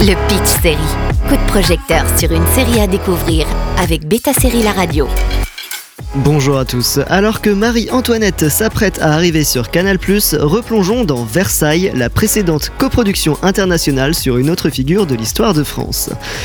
Le Pitch Série. Coup de projecteur sur une série à découvrir avec Beta Série La Radio. Bonjour à tous. Alors que Marie-Antoinette s'apprête à arriver sur Canal+, replongeons dans Versailles, la précédente coproduction internationale sur une autre figure de l'histoire de France.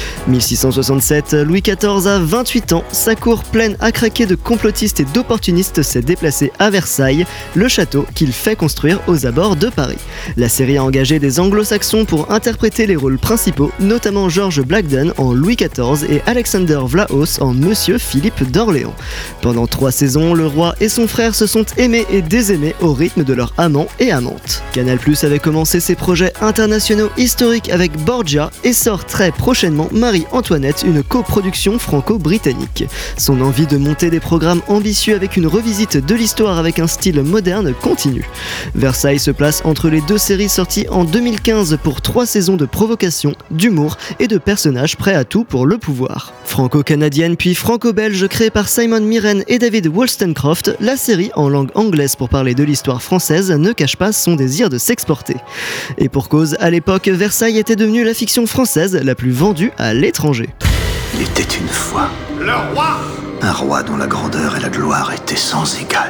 1667, Louis XIV a 28 ans, sa cour pleine à craquer de complotistes et d'opportunistes s'est déplacée à Versailles, le château qu'il fait construire aux abords de Paris. La série a engagé des anglo-saxons pour interpréter les rôles principaux, notamment George Blackden en Louis XIV et Alexander Vlahos en Monsieur Philippe d'Orléans. Pendant 3 saisons, le roi et son frère se sont aimés et désaimés au rythme de leurs amants et amantes. Canal+ avait commencé ses projets internationaux historiques avec Borgia et sort très prochainement Marie-Antoinette, une coproduction franco-britannique. Son envie de monter des programmes ambitieux avec une revisite de l'histoire avec un style moderne continue. Versailles se place entre les deux séries sorties en 2015 pour 3 saisons de provocation, d'humour et de personnages prêts à tout pour le pouvoir. Franco-canadienne puis franco-belge créée par Simon Mirren et David Wollstonecraft, la série en langue anglaise pour parler de l'histoire française ne cache pas son désir de s'exporter. Et pour cause, à l'époque, Versailles était devenue la fiction française la plus vendue à l'étranger. Il était une fois le roi, un roi dont la grandeur et la gloire étaient sans égal.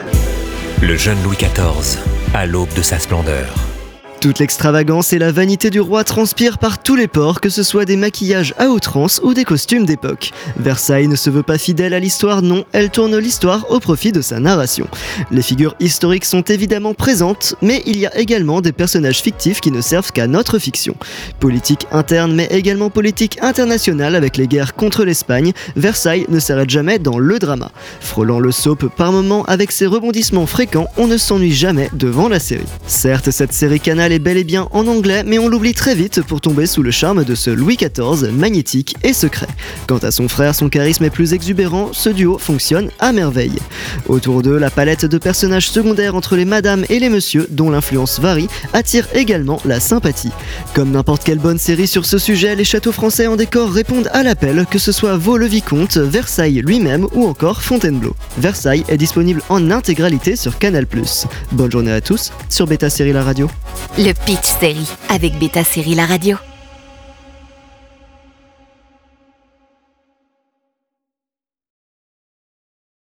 Le jeune Louis XIV, à l'aube de sa splendeur. Toute l'extravagance et la vanité du roi transpirent par tous les pores, que ce soit des maquillages à outrance ou des costumes d'époque. Versailles ne se veut pas fidèle à l'histoire, non, elle tourne l'histoire au profit de sa narration. Les figures historiques sont évidemment présentes, mais il y a également des personnages fictifs qui ne servent qu'à notre fiction. Politique interne, mais également politique internationale avec les guerres contre l'Espagne, Versailles ne s'arrête jamais dans le drama. Frôlant le soap par moments avec ses rebondissements fréquents, on ne s'ennuie jamais devant la série. Certes, cette série Canal est bel et bien en anglais, mais on l'oublie très vite pour tomber sous le charme de ce Louis XIV magnétique et secret. Quant à son frère, son charisme est plus exubérant, ce duo fonctionne à merveille. Autour d'eux, la palette de personnages secondaires entre les madames et les messieurs, dont l'influence varie, attire également la sympathie. Comme n'importe quelle bonne série sur ce sujet, les châteaux français en décor répondent à l'appel, que ce soit Vaux-le-Vicomte, Versailles lui-même ou encore Fontainebleau. Versailles est disponible en intégralité sur Canal+. Bonne journée à tous sur Beta Série La Radio. Le Pitch Série avec Beta Série La Radio.